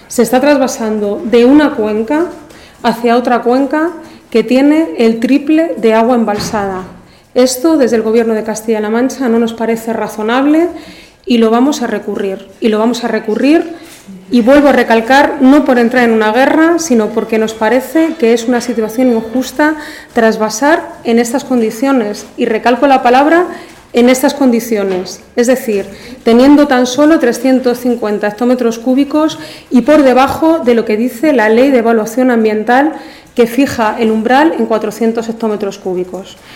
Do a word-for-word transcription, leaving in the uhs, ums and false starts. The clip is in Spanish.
se está trasvasando de una cuenca hacia otra cuenca que tiene el triple de agua embalsada. Esto, desde el Gobierno de Castilla-La Mancha, no nos parece razonable y lo vamos a recurrir. Y lo vamos a recurrir, y vuelvo a recalcar, no por entrar en una guerra, sino porque nos parece que es una situación injusta trasvasar en estas condiciones. Y recalco la palabra en estas condiciones, es decir, teniendo tan solo trescientos cincuenta hectómetros cúbicos y por debajo de lo que dice la Ley de Evaluación Ambiental, que fija el umbral en cuatrocientos hectómetros cúbicos.